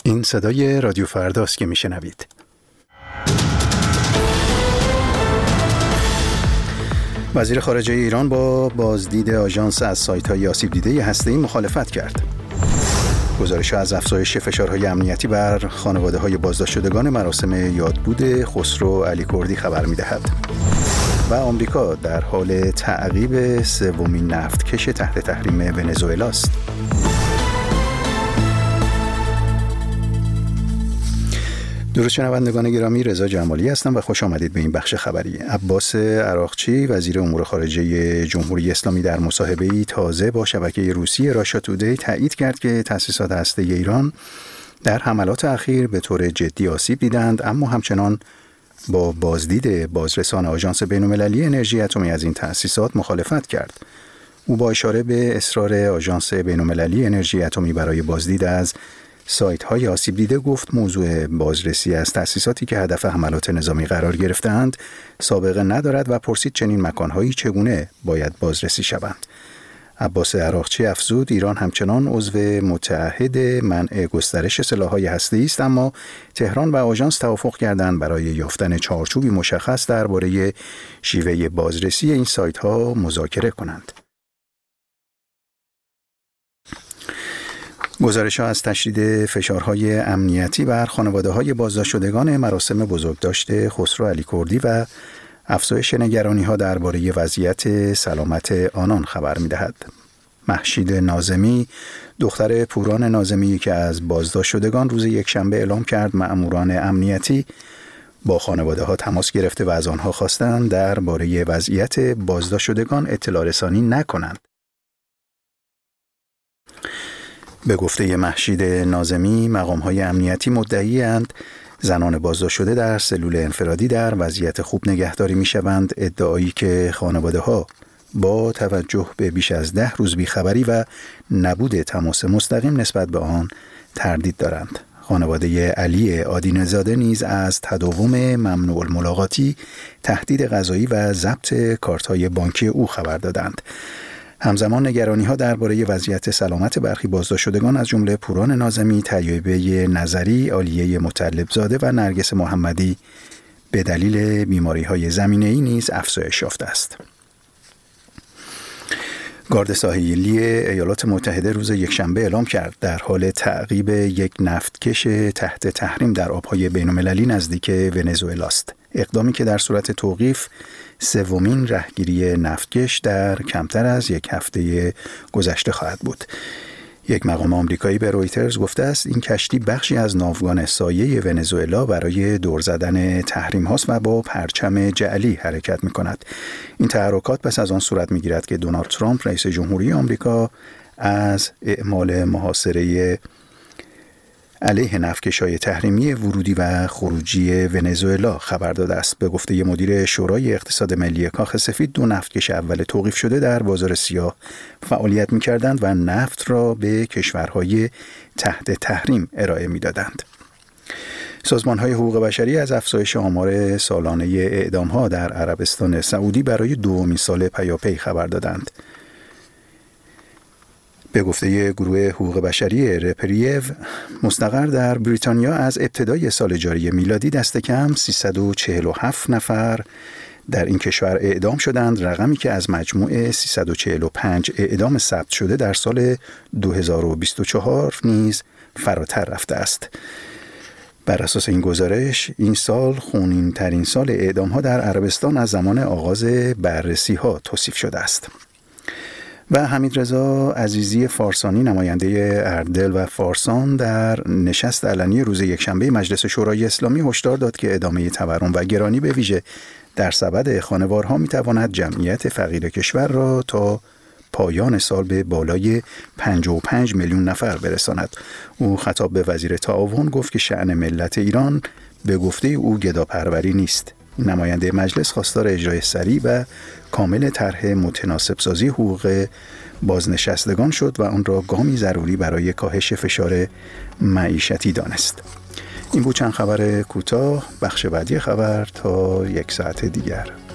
این صدای رادیو فرداست که میشنوید. وزیر خارجه ایران با بازدید آژانس از سایت‌های آسیب دیده هسته‌ای مخالفت کرد. گزارش‌ها از افزایش فشارهای امنیتی بر خانواده‌های بازداشت شدگان مراسم یادبود خسرو علی کردی خبر می‌دهد. و آمریکا در حال تعقیب سومین نفتکش تحت تحریم ونزوئلا است. درود شنوندگان گرامی، رضا جمالی هستم و خوش آمدید به این بخش خبری. عباس عراقچی وزیر امور خارجه جمهوری اسلامی در مصاحبه‌ای تازه با شبکه روسی راشا تودی تایید کرد که تأسیسات هسته‌ای ایران در حملات اخیر به طور جدی آسیب دیدند، اما همچنان با بازدید بازرسان آژانس بین‌المللی انرژی اتمی از این تأسیسات مخالفت کرد. او با اشاره به اصرار آژانس بین‌المللی انرژی اتمی برای بازدید از سایت‌های آسیب دیده گفت موضوع بازرسی از تأسیساتی که هدف حملات نظامی قرار گرفتند سابقه ندارد و پرسید چنین مکان‌هایی چگونه باید بازرسی شوند. عباس عراقچی افزود ایران همچنان عضو متعهد منع گسترش سلاح‌های هسته‌ای است، اما تهران و آژانس توافق کردند برای یافتن چارچوبی مشخص درباره شیوه بازرسی این سایت‌ها مذاکره کنند. گزارش‌ها از تشدید فشارهای امنیتی بر خانواده‌های بازداشت شدگان مراسم بزرگداشت خسرو علی کردی و افزایش نگرانی‌ها درباره وضعیت سلامت آنان خبر می‌دهد. مهشید ناظمی، دختر پوران ناظمی که از بازداشت شدگان روز یکشنبه اعلام کرد مأموران امنیتی با خانواده‌ها تماس گرفته و از آنها خواستند درباره وضعیت بازداشت شدگان اطلاع رسانی نکنند. به گفته مهشید ناظمی، مقام‌های امنیتی مدعی‌اند زنان بازداشت شده در سلول انفرادی در وضعیت خوب نگهداری می‌شوند، ادعایی که خانواده‌ها با توجه به بیش از 10 روز بیخبری و نبود تماس مستقیم نسبت به آن تردید دارند. خانواده علی آدین‌زاده نیز از تداوم ممنوع الملاقاتی، تهدید قضایی و ضبط کارت‌های بانکی او خبر دادند. همزمان نگرانی‌ها درباره وضعیت سلامت برخی بازداشت شدگان از جمله پوران ناظمی، طیبه نظری، عالیه مطلبزاده و نرگس محمدی به دلیل بیماری‌های زمینه‌ای نیز افزایش یافته است. گارد ساحلی ایالات متحده روز یکشنبه اعلام کرد در حال تعقیب یک نفتکش تحت تحریم در آب‌های بین‌المللی نزدیک ونزوئلا است. اقدامی که در صورت توقیف سومین رهگیری نفتکش در کمتر از یک هفته گذشته خواهد بود. یک مقام آمریکایی به رویترز گفته است این کشتی بخشی از ناوگان سایه ونزوئلا برای دور زدن تحریم هاست و با پرچم جعلی حرکت می کند. این تحرکات پس از آن صورت می گیرد که دونالد ترامپ رئیس جمهوری آمریکا از اعمال محاصره علیه نفتکش‌های تحریمی ورودی و خروجی ونزوئلا خبر داده است. به گفته مدیر شورای اقتصاد ملی کاخ سفید، 2 نفتکش اول توقیف شده در بازار سیاه فعالیت می‌کردند و نفت را به کشورهای تحت تحریم ارائه می‌دادند. سازمان‌های حقوق بشری از افزایش آمار سالانه اعدام‌ها در عربستان سعودی برای دومین سال پیاپی خبر دادند. به گفته گروه حقوق بشری رپریو مستقر در بریتانیا، از ابتدای سال جاری میلادی دست کم 347 نفر در این کشور اعدام شدند، رقمی که از مجموع 345 اعدام ثبت شده در سال 2024 نیز فراتر رفته است. بر اساس این گزارش، این سال خونین‌ترین سال اعدام‌ها در عربستان از زمان آغاز بررسی‌ها توصیف شده است. و حمیدرضا عزیزی فارسانی، نماینده اردل و فارسان، در نشست علنی روز یکشنبه مجلس شورای اسلامی هشدار داد که ادامه تورم و گرانی به ویژه در سبد خانوارها می‌تواند جمعیت فقیر کشور را تا پایان سال به بالای 55 میلیون نفر برساند. او خطاب به وزیر تعاون گفت که شأن ملت ایران به گفته او گداپروری نیست. نماینده مجلس خواستار اجرای سریع و کامل طرح متناسب سازی حقوق بازنشستگان شد و آن را گامی ضروری برای کاهش فشار معیشتی دانست. این بود چند خبر کوتاه. بخش بعدی خبر تا 1 ساعت دیگر.